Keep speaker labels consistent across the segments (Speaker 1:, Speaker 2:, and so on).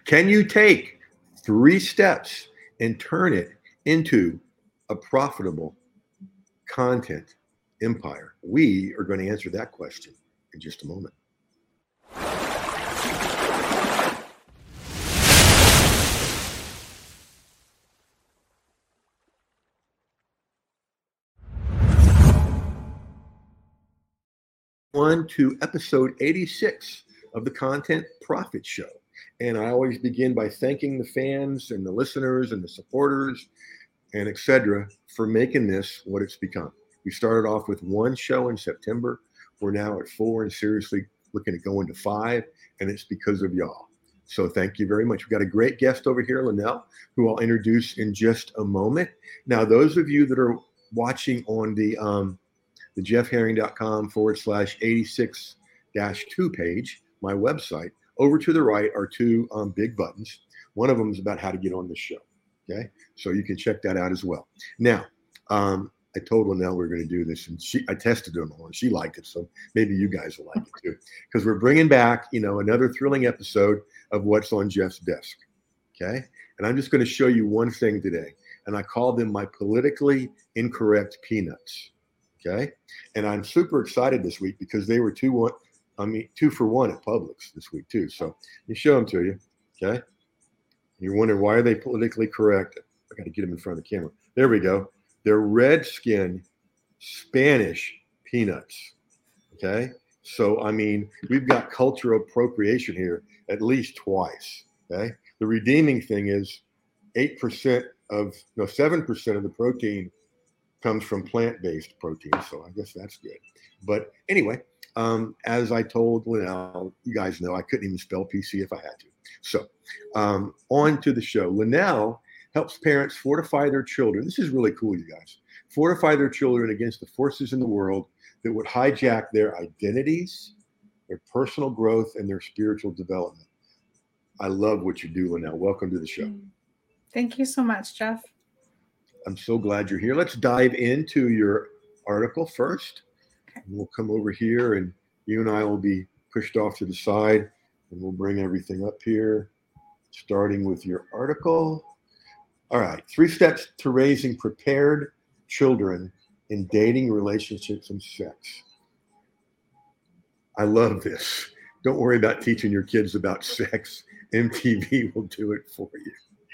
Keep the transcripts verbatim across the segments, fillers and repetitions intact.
Speaker 1: Can you take three steps and turn it into a profitable content empire? We are going to answer that question in just a moment. On to episode eighty-six of the Content Profit Show. And I always begin by thanking the fans and the listeners and the supporters and et cetera for making this what it's become. We started off with one show in September. We're now at four and seriously looking at going to five, and it's because of y'all. So thank you very much. We've got a great guest over here, Linnell, who I'll introduce in just a moment. Now, those of you that are watching on the um, the jeffherring.com forward slash 86 dash two page, my website, over to the right are two um, big buttons. One of them is about how to get on the show. Okay, so you can check that out as well. Now, um, I told Linnell we were going to do this, and she, I tested it on her, and she liked it. So maybe you guys will like it too, because we're bringing back, you know, another thrilling episode of What's on Jeff's Desk. Okay, and I'm just going to show you one thing today, and I call them my politically incorrect peanuts. Okay, and I'm super excited this week because they were two one. I mean, two for one at Publix this week too. So let me show them to you. Okay, you're wondering why are they politically correct? I got to get them in front of the camera. There we go. They're red-skin Spanish peanuts. Okay, so I mean, we've got cultural appropriation here at least twice. Okay, the redeeming thing is eight percent of no seven percent of the protein comes from plant-based protein, so I guess that's good. But anyway, um, as I told Linnell, you guys know I couldn't even spell P C if I had to. So um, on to the show. Linnell helps parents fortify their children. This is really cool, you guys. Fortify their children against the forces in the world that would hijack their identities, their personal growth, and their spiritual development. I love what you do, Linnell. Welcome to the show.
Speaker 2: Thank you so much, Jeff.
Speaker 1: I'm so glad you're here. Let's dive into your article first.
Speaker 2: Okay.
Speaker 1: We'll come over here and you and I will be pushed off to the side and we'll bring everything up here, starting with your article. All right. Three steps to raising prepared children in dating, relationships, and sex. I love this. Don't worry about teaching your kids about sex. M T V will do it for you.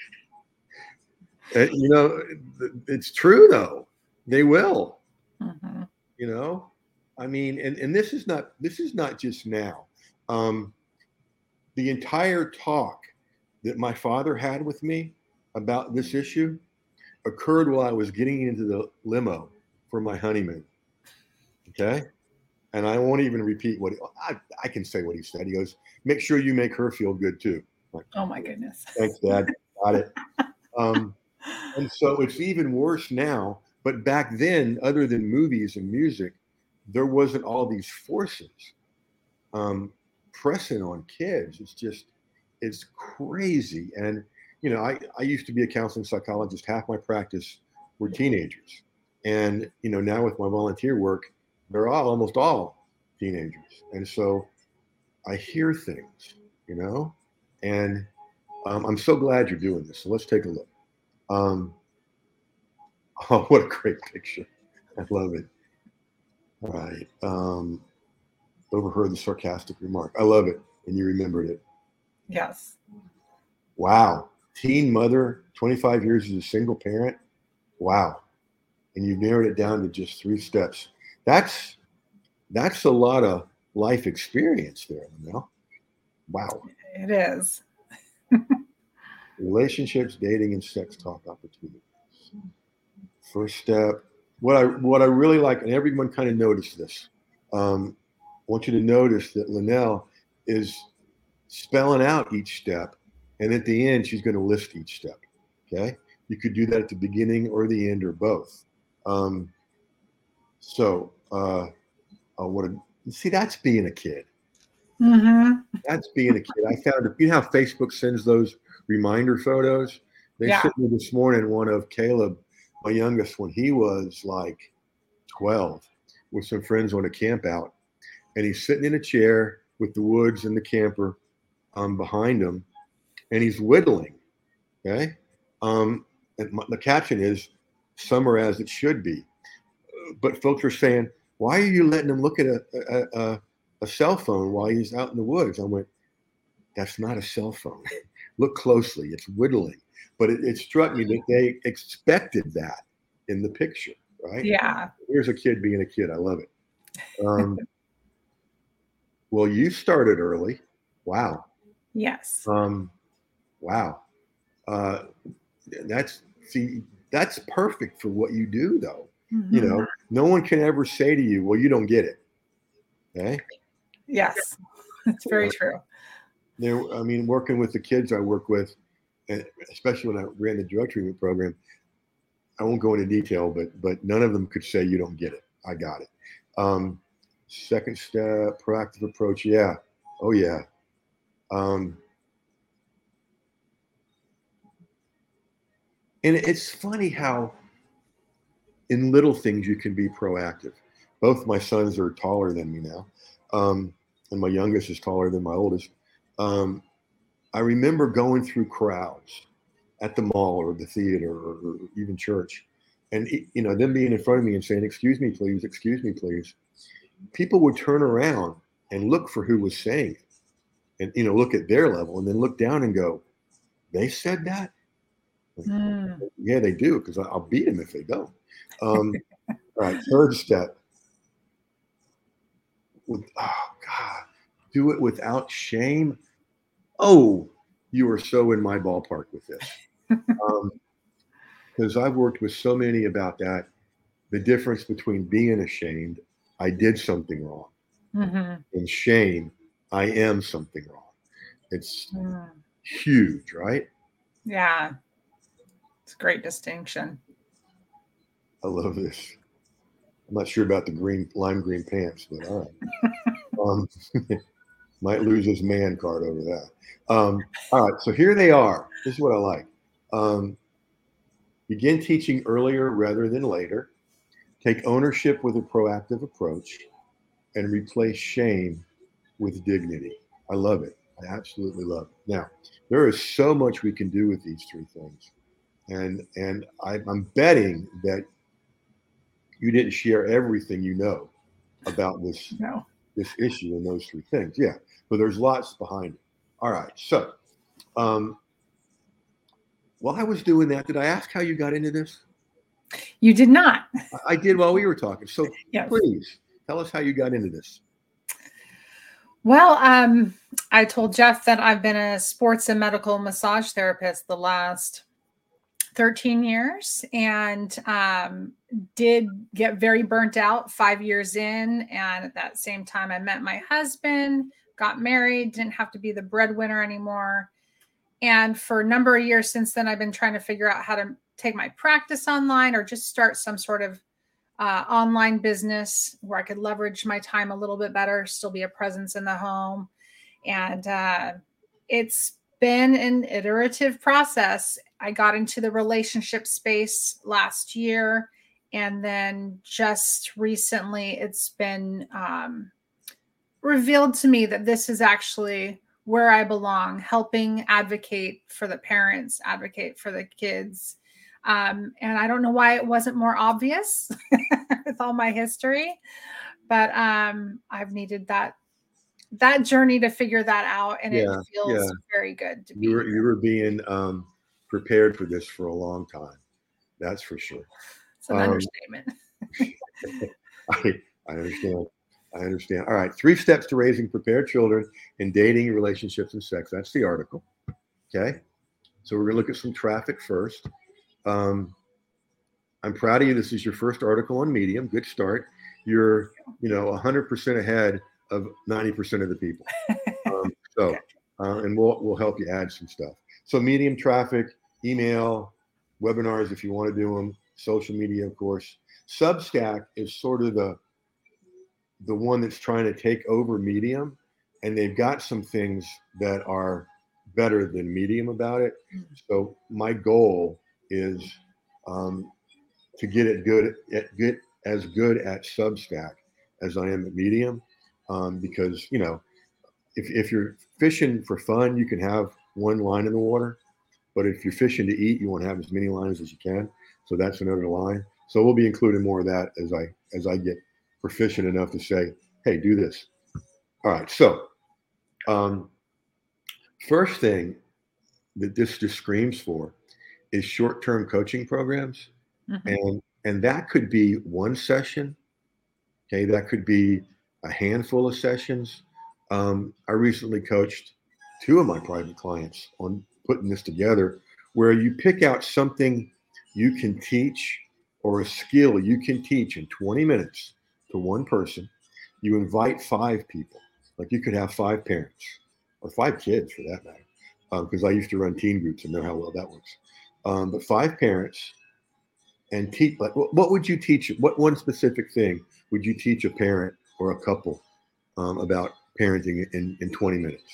Speaker 1: Uh, you know, it's true, though. They will.
Speaker 2: Mm-hmm.
Speaker 1: You know, I mean, and, and this is not this is not just now. Um, the entire talk that my father had with me about this issue occurred while I was getting into the limo for my honeymoon. Okay. And I won't even repeat what he, I, I can say what he said. He goes, make sure you make her feel good, too. Like,
Speaker 2: oh, my goodness.
Speaker 1: Thanks, Dad. Got it. Um, and so it's even worse now. But back then, other than movies and music, there wasn't all these forces um, pressing on kids. It's just, it's crazy. And, you know, I, I used to be a counseling psychologist. Half my practice were teenagers. And, you know, now with my volunteer work, they're all almost all teenagers. And so I hear things, you know, and um, I'm so glad you're doing this. So let's take a look. Um, oh, what a great picture. I love it. All right. Um, overheard the sarcastic remark. I love it. And you remembered it.
Speaker 2: Yes.
Speaker 1: Wow. Teen mother, twenty-five years as a single parent. Wow. And you narrowed it down to just three steps. That's that's a lot of life experience there, you know? Wow.
Speaker 2: It is.
Speaker 1: Relationships, dating, and sex talk opportunities. First step. What I what I really like, and everyone kind of noticed this. Um, I want you to notice that Linnell is spelling out each step, and at the end, she's going to list each step. Okay? You could do that at the beginning or the end or both. Um, so, uh, I want to see that's being a kid.
Speaker 2: Mm-hmm.
Speaker 1: That's being a kid. I found, you know how Facebook sends those reminder photos? They
Speaker 2: Yeah.
Speaker 1: sent me this morning one of Caleb, my youngest, when he was like twelve, with some friends on a camp out. And he's sitting in a chair with the woods and the camper um, behind him. and he's whittling. Okay. Um, and my, the caption is "Summer as it should be," but folks are saying, "Why are you letting him look at a a, a, a cell phone while he's out in the woods?" I went, "That's not a cell phone. Look closely. It's whittling." But it, it struck me that they expected that in the picture, right?
Speaker 2: Yeah.
Speaker 1: Here's a kid being a kid. I love it. Um, well, you started early. Wow.
Speaker 2: Yes.
Speaker 1: Um, wow. Uh, that's see, that's perfect for what you do, though.
Speaker 2: Mm-hmm.
Speaker 1: You know, no one can ever say to you, "Well, you don't get it." Okay.
Speaker 2: Yes, that's very true.
Speaker 1: There, I mean, working with the kids I work with, and especially when I ran the drug treatment program, I won't go into detail, but but none of them could say you don't get it. I got it. Um, second step, proactive approach. Yeah. Oh yeah. Um, and it's funny how in little things you can be proactive. Both my sons are taller than me now, um, and my youngest is taller than my oldest. Um, I remember going through crowds at the mall or the theater or, or even church, and you know them being in front of me and saying, "Excuse me, please. Excuse me, please." People would turn around and look for who was saying it, and you know look at their level, and then look down and go, "They said that."
Speaker 2: Mm.
Speaker 1: Yeah, they do, because I'll beat them if they don't. Um, all right, third step. With, oh God, do it without shame. Oh, you are so in my ballpark with this. Because um, I've worked with so many about that. The difference between being ashamed, I did something wrong,
Speaker 2: Mm-hmm.
Speaker 1: and shame, I am something wrong. It's
Speaker 2: Mm.
Speaker 1: huge, right?
Speaker 2: Yeah, it's a great distinction.
Speaker 1: I love this. I'm not sure about the green lime green pants, but all right. um, might lose his man card over that. Um, all right, so here they are. This is what I like. Um, begin teaching earlier rather than later. Take ownership with a proactive approach, and replace shame with dignity. I love it. I absolutely love it. Now, there is so much we can do with these three things, and and I, I'm betting that you didn't share everything you know about this
Speaker 2: No.
Speaker 1: this issue and those three things. Yeah, but there's lots behind it. All right, so um, while I was doing that, did I ask how you got into this?
Speaker 2: You did not.
Speaker 1: I did while we were talking. So
Speaker 2: Yes.
Speaker 1: please tell us how you got into this.
Speaker 2: Well, um, I told Jeff that I've been a sports and medical massage therapist the last thirteen years, and um, did get very burnt out five years in. And at that same time, I met my husband, got married, didn't have to be the breadwinner anymore. And for a number of years since then, I've been trying to figure out how to take my practice online or just start some sort of uh, online business where I could leverage my time a little bit better, still be a presence in the home. And uh, it's been an iterative process. I got into the relationship space last year. And then just recently, it's been um, revealed to me that this is actually where I belong, helping advocate for the parents, advocate for the kids. Um, and I don't know why it wasn't more obvious with all my history, but um, I've needed that that journey to figure that out, and
Speaker 1: Yeah,
Speaker 2: it feels
Speaker 1: yeah.
Speaker 2: very good to be
Speaker 1: You were
Speaker 2: here.
Speaker 1: you were being um, prepared for this for a long time. That's for sure.
Speaker 2: It's an
Speaker 1: Um,
Speaker 2: understatement.
Speaker 1: I, I understand. I understand. All right. Three steps to raising prepared children in dating, relationships, and sex. That's the article. Okay. So we're going to look at some traffic first. Um, I'm proud of you. This is your first article on Medium. Good start. You're, you know, one hundred percent ahead of ninety percent of the people. Um, so, uh, and we'll, we'll help you add some stuff. So Medium traffic, email, webinars if you want to do them, social media, of course. Substack is sort of the the one that's trying to take over Medium, and they've got some things that are better than Medium about it. So my goal is um, to get it good at get as good at Substack as I am at Medium, um, because you know if if you're fishing for fun, you can have one line in the water. But if you're fishing to eat, you want to have as many lines as you can. So that's another line. So we'll be including more of that as I as I get proficient enough to say, hey, do this. All right. So um, first thing that this just screams for is short-term coaching programs. Mm-hmm. And and that could be one session. Okay, that could be a handful of sessions. Um, I recently coached two of my private clients on putting this together, where you pick out something you can teach or a skill you can teach in twenty minutes to one person. You invite five people, like you could have five parents or five kids for that matter, because um, I used to run teen groups and know how well that works. Um, but five parents and teach, like, what, what would you teach? What one specific thing would you teach a parent or a couple um, about parenting in, in twenty minutes?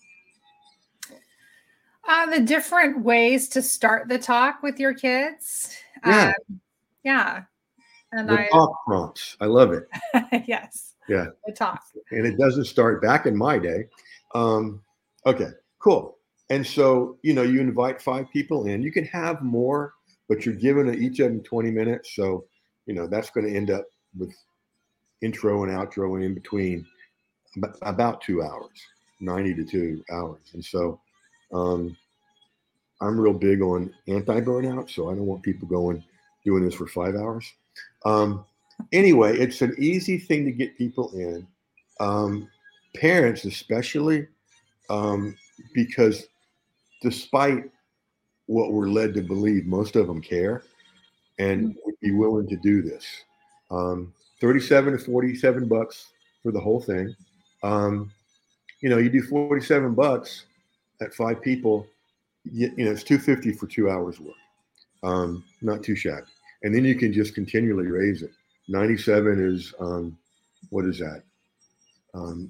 Speaker 2: Uh, the different ways to start the talk with your kids.
Speaker 1: Yeah.
Speaker 2: Um, yeah. And
Speaker 1: the
Speaker 2: I
Speaker 1: talk prompts. I love it.
Speaker 2: Yes.
Speaker 1: Yeah.
Speaker 2: The talk.
Speaker 1: And it doesn't start back in my day. Um, okay, cool. And so, you know, you invite five people in. You can have more, but you're giving each of them twenty minutes. So, you know, that's going to end up with intro and outro and in between about two hours, ninety to two hours. And so um, I'm real big on anti-burnout. So I don't want people going, doing this for five hours. Um, anyway, it's an easy thing to get people in. Um, parents, especially, um, because despite what we're led to believe, most of them care and would be willing to do this. Um, thirty-seven to forty-seven bucks for the whole thing. Um, you know, you do forty-seven bucks at five people, you, you know, it's two fifty for two hours work. Um, not too shabby. And then you can just continually raise it. ninety-seven is, um, what is that? Um,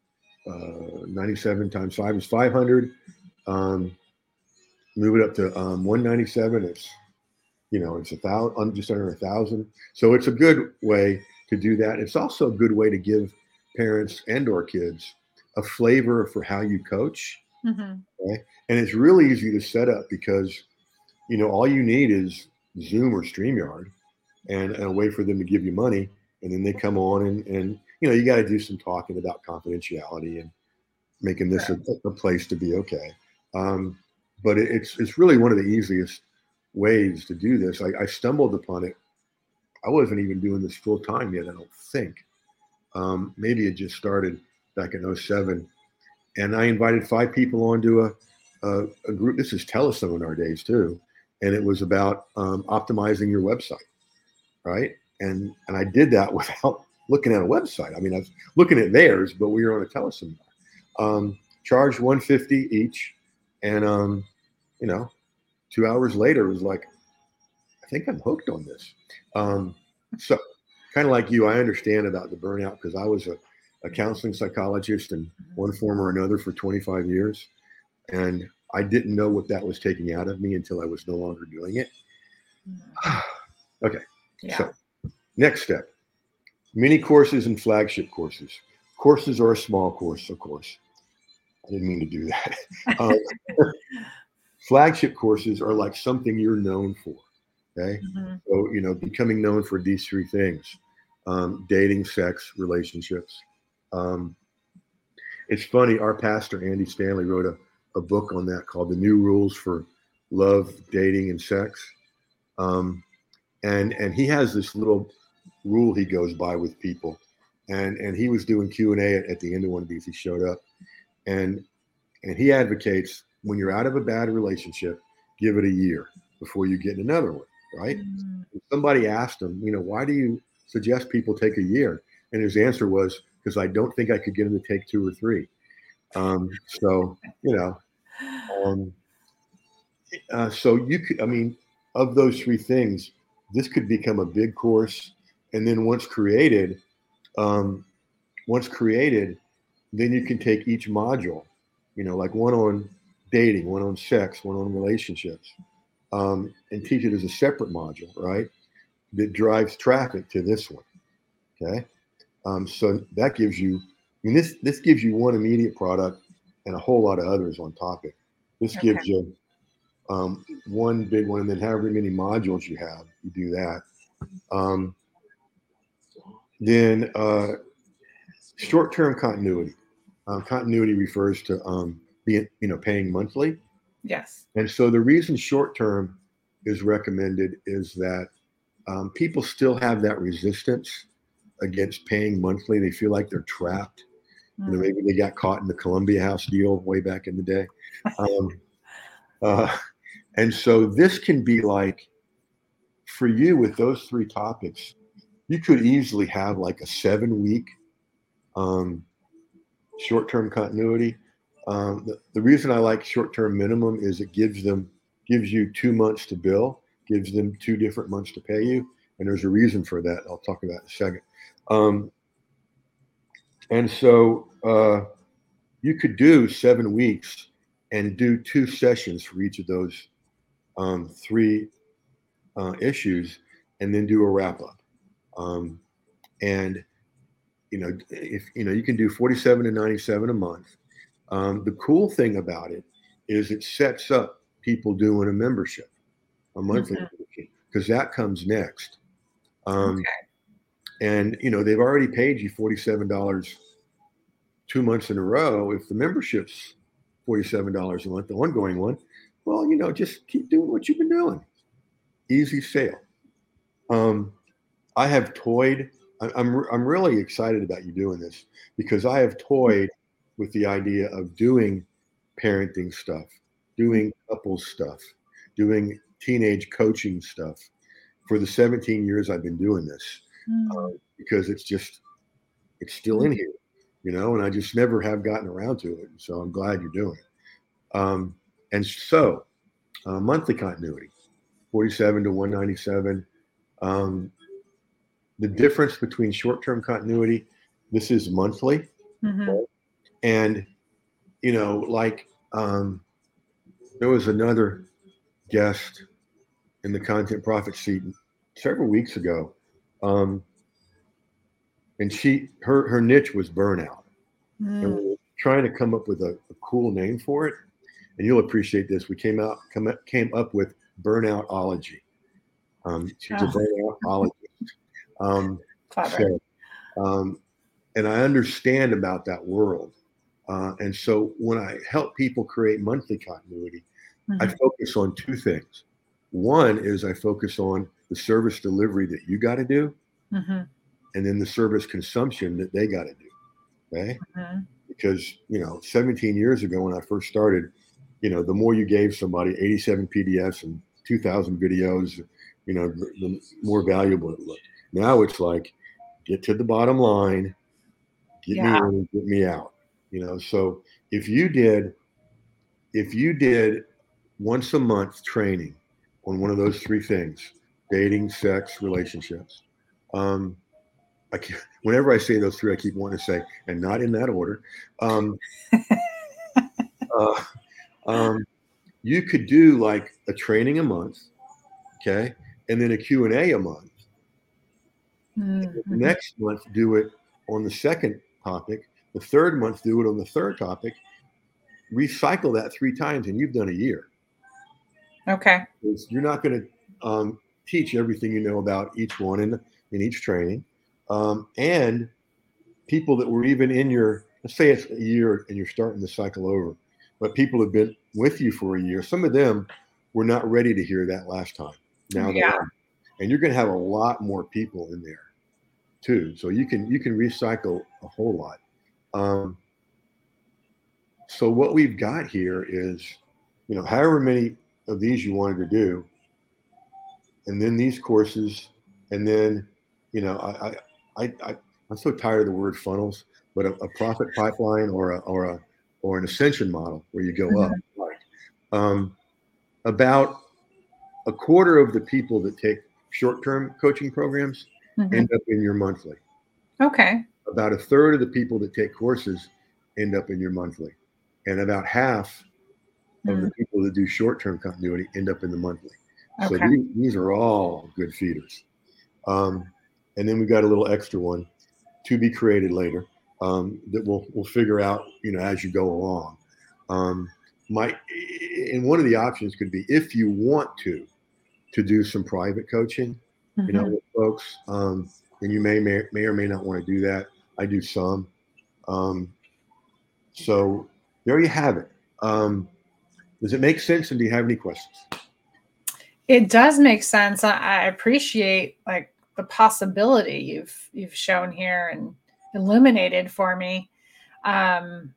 Speaker 1: uh, ninety-seven times five is five hundred. Um, move it up to um, one ninety-seven. It's, you know, it's a thousand, just under a thousand. So it's a good way to do that. It's also a good way to give parents and or kids a flavor for how you coach. Mm-hmm. Okay? And it's really easy to set up because, you know, all you need is Zoom or StreamYard and, and a way for them to give you money. And then they come on and, and you know, you got to do some talking about confidentiality and making this sure. a, a place to be okay. Um, but it, it's it's really one of the easiest ways to do this. I, I stumbled upon it. I wasn't even doing this full time yet, I don't think. Um, maybe it just started back in oh seven. And I invited five people onto a, a, a group. This is teleseminar days too. And it was about um, optimizing your website, right? And and I did that without looking at a website. I mean, I was looking at theirs, but we were on a teleseminar. Um, charged one hundred fifty dollars each. And, um, you know, two hours later, it was like, I think I'm hooked on this. Um, so kind of like you, I understand about the burnout because I was a, a counseling psychologist in one form or another for twenty-five years. And I didn't know what that was taking out of me until I was no longer doing it. Okay. Yeah. So next step, mini courses and flagship courses. Courses are a small course, of course. I didn't mean to do that. Um, flagship courses are like something you're known for. Okay. Mm-hmm. So, you know, becoming known for these three things, um, dating, sex, relationships. Um, it's funny. Our pastor, Andy Stanley, wrote a, a book on that called The New Rules for Love, Dating, and Sex. Um, and, and he has this little rule he goes by with people. And, and he was doing Q and A at, at the end of one of these. He showed up. And and he advocates when you're out of a bad relationship, give it a year before you get in another one, right? Mm-hmm. Somebody asked him, you know, why do you suggest people take a year? And his answer was, because I don't think I could get them to take two or three. Um, so, you know, um, uh, so you could, I mean, of those three things, this could become a big course. And then once created, um, once created, then you can take each module, you know, like one on dating, one on sex, one on relationships, um, and teach it as a separate module, right? That drives traffic to this one. Okay. Um, so that gives you, I mean, this, this gives you one immediate product and a whole lot of others on topic. This
Speaker 2: Okay.
Speaker 1: gives you um, one big one, and then however many modules you have, you do that. Um, then uh, short-term continuity. Uh, continuity refers to um, being, you know, paying monthly.
Speaker 2: Yes.
Speaker 1: And so the reason short-term is recommended is that um, people still have that resistance against paying monthly. They feel like they're trapped. You know, maybe they got caught in the Columbia House deal way back in the day. Um, uh, and so this can be like, for you with those three topics, you could easily have like a seven week um, short-term continuity. Um, the, the reason I like short-term minimum is it gives them, gives you two months to bill, gives them two different months to pay you. And there's a reason for that. I'll talk about in a second. Um, and so, uh, you could do seven weeks and do two sessions for each of those um, three uh, issues, and then do a wrap up. Um, and you know, if you know, you can do forty-seven to ninety-seven a month. Um, the cool thing about it is it sets up people doing a membership, a monthly
Speaker 2: Mhm.
Speaker 1: membership, because that comes next. Um,
Speaker 2: Okay.
Speaker 1: and you know, they've already paid you forty-seven dollars two months in a row. If the membership's forty-seven dollars a month, the ongoing one, well, you know, just keep doing what you've been doing. Easy sale. Um, I have toyed. I- I'm I'm really excited about you doing this because I have toyed with the idea of doing parenting stuff, doing couples stuff, doing teenage coaching stuff for the seventeen years I've been doing this, uh,
Speaker 2: Mm.
Speaker 1: because it's just it's still in here, you know, and I just never have gotten around to it. So I'm glad you're doing it. Um, and so uh, monthly continuity, forty-seven to one ninety-seven. Um, the difference between short-term continuity, this is monthly,
Speaker 2: Mhm.
Speaker 1: and you know, like um, there was another guest in the Content Profit Seat several weeks ago, um, and she her her niche was burnout, and we
Speaker 2: Mm.
Speaker 1: were trying to come up with a, a cool name for it. And you'll appreciate this. We came out come up, came up with burnoutology. Um, she's a
Speaker 2: Oh,
Speaker 1: burnoutologist. Um,
Speaker 2: clever.
Speaker 1: so, um, and I understand about that world. Uh, and so when I help people create monthly continuity, I
Speaker 2: Mhm.
Speaker 1: focus on two things. One is I focus on the service delivery that you got to do,
Speaker 2: Mhm.
Speaker 1: and then the service consumption that they got to do. Okay.
Speaker 2: Mhm.
Speaker 1: Because, you know, seventeen years ago when I first started, you know, the more you gave somebody, eighty-seven P D Fs and two thousand videos, you know, the, the more valuable it looked. Now it's like, get to the bottom line, get me
Speaker 2: Yeah.
Speaker 1: in, get me out. You know, so if you did, if you did once a month training on one of those three things, dating, sex, relationships, um, I keep, whenever I say those three, I keep wanting to say, and not in that order. Um, uh, um, you could do like a training a month, okay, and then a Q and A a month.
Speaker 2: Mm.
Speaker 1: The
Speaker 2: Mhm.
Speaker 1: next month, do it on the second topic. The third month, do it on the third topic. Recycle that three times, and you've done a year.
Speaker 2: Okay.
Speaker 1: You're not going to um, teach everything you know about each one in in each training, um, and people that were even in your, let's say it's a year and you're starting the cycle over, but people have been with you for a year. Some of them were not ready to hear that last time. Now they
Speaker 2: Yeah.
Speaker 1: are, and you're going to have a lot more people in there too. So you can you can recycle a whole lot. Um, so what we've got here is, you know, however many of these you wanted to do, and then these courses, and then, you know, I I, I, I I'm so tired of the word funnels, but a, a profit pipeline or a or a or an ascension model where you go up.
Speaker 2: Mhm.
Speaker 1: Right. Um, about a quarter of the people that take short-term coaching programs
Speaker 2: Mhm.
Speaker 1: end up in your monthly.
Speaker 2: Okay.
Speaker 1: About a third of the people that take courses end up in your monthly, and about half of the
Speaker 2: Mm.
Speaker 1: people that do short-term continuity end up in the monthly. So
Speaker 2: Okay.
Speaker 1: these, these are all good feeders. Um, and then we got a little extra one to be created later, um, that we'll we'll figure out, you know, as you go along. Um, my and one of the options could be, if you want to, to do some private coaching, mm-hmm. you know, with folks, um, and you may, may may or may not want to do that. I do some. Um, so there you have it. Um, does it make sense? And do you have any questions?
Speaker 2: It does make sense. I, I appreciate like the possibility you've you've shown here and illuminated for me. Um,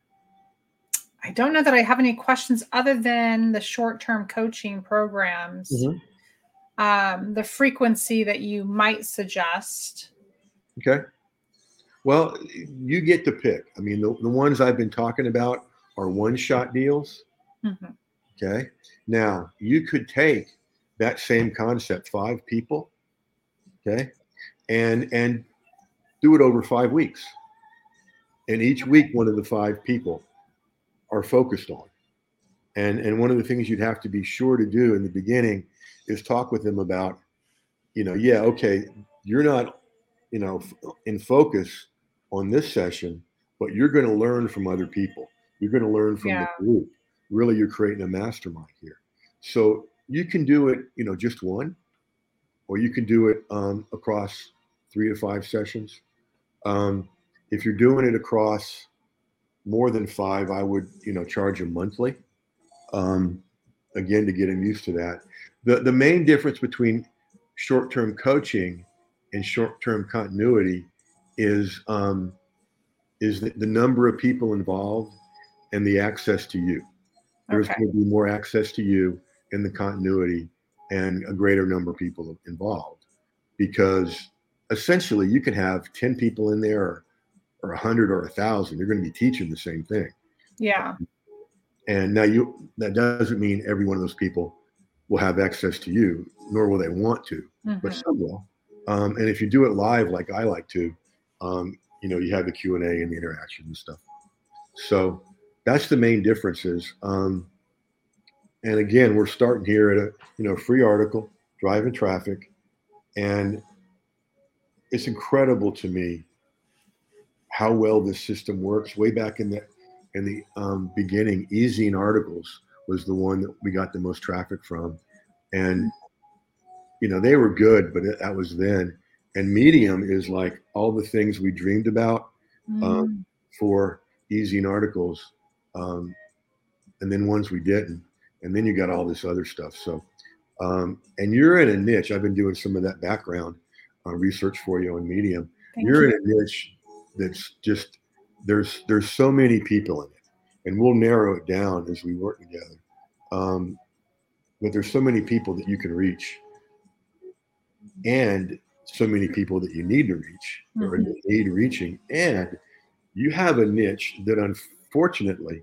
Speaker 2: I don't know that I have any questions other than the short-term coaching programs, mm-hmm. um, the frequency that you might suggest.
Speaker 1: Okay. Well, you get to pick. I mean, the, the ones I've been talking about are one-shot deals. Mm-hmm. Okay. Now, you could take that same concept, five people, okay, and and do it over five weeks. And each week, one of the five people are focused on. And and one of the things you'd have to be sure to do in the beginning is talk with them about, you know, yeah, okay, you're not, you know, in focus on this session, but you're going to learn from other people. You're going to learn from yeah. the group. Really, you're creating a mastermind here. So you can do it, you know, just one, or you can do it um, across three to five sessions. Um, if you're doing it across more than five, I would, you know, charge them monthly. Um, again, to get them used to that. The the main difference between short-term coaching and short-term continuity is um, is the, the number of people involved and the access to you. There's okay. going to be more access to you in the continuity and a greater number of people involved, because essentially you can have ten people in there or, or one hundred or one thousand. You're going to be teaching the same thing.
Speaker 2: Yeah.
Speaker 1: And now you that doesn't mean every one of those people will have access to you, nor will they want to, mm-hmm. but some will. Um, and if you do it live, like I like to, um, you know, you have the Q and A and the interaction and stuff. So that's the main differences. Um, and again, we're starting here at a, you know, free article, Driving Traffic. And it's incredible to me how well this system works. Way back in the, in the um, beginning, e-zine articles was the one that we got the most traffic from. And, you know, they were good, but it, that was then. And Medium is like all the things we dreamed about um, mm. for e-zine articles. Um, and then ones we didn't. And then you got all this other stuff. So, um, and you're in a niche. I've been doing some of that background uh, research for you on Medium.
Speaker 2: Thank
Speaker 1: you're
Speaker 2: you.
Speaker 1: in a niche that's just, there's, there's so many people in it, and we'll narrow it down as we work together. Um, but there's so many people that you can reach, and so many people that you need to reach mm-hmm. or need reaching. And you have a niche that unfortunately,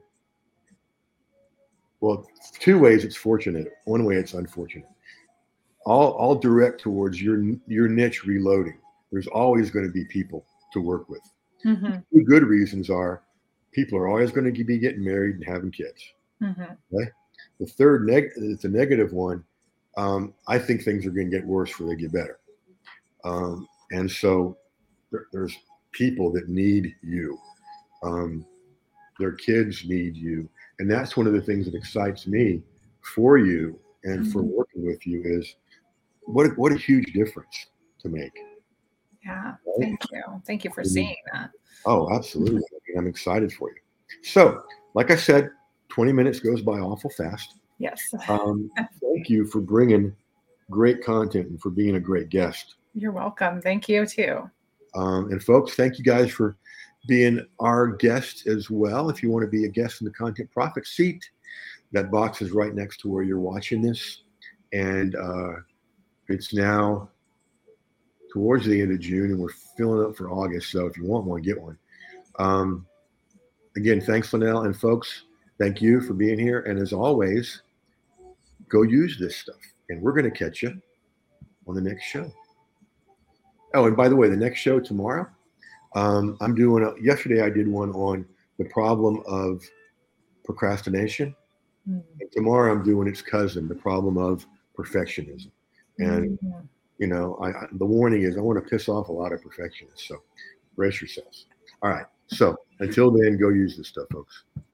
Speaker 1: well, two ways it's fortunate. One way it's unfortunate. All, all direct towards your your niche reloading. There's always going to be people to work with. Mm-hmm. The good reasons are people are always going to be getting married and having kids. Mm-hmm. Okay? The third, neg- it's a negative one. Um, I think things are going to get worse before they get better. Um, and so there, there's people that need you. Um, their kids need you. And that's one of the things that excites me for you and mm-hmm. for working with you is what, what a huge difference to make.
Speaker 2: Yeah. Right? Thank you. Thank you for I mean, seeing that.
Speaker 1: Oh, absolutely. I mean, I'm excited for you. So, like I said, twenty minutes goes by awful fast.
Speaker 2: Yes.
Speaker 1: um, thank you for bringing great content and for being a great guest.
Speaker 2: You're welcome. Thank you too.
Speaker 1: Um, and folks, thank you guys for being our guest as well. If you want to be a guest in the Content Profit seat, that box is right next to where you're watching this. And uh, it's now towards the end of June, and we're filling up for August. So if you want one, get one. Um, again, thanks, Linnell. And folks, thank you for being here. And as always, go use this stuff. And we're going to catch you on the next show. Oh, and by the way, the next show tomorrow, um, I'm doing a, yesterday I did one on the problem of procrastination. Mm-hmm. And tomorrow I'm doing its cousin, the problem of perfectionism. And, mm-hmm. you know, I, I, the warning is I want to piss off a lot of perfectionists. So brace yourselves. All right. So until then, go use this stuff, folks.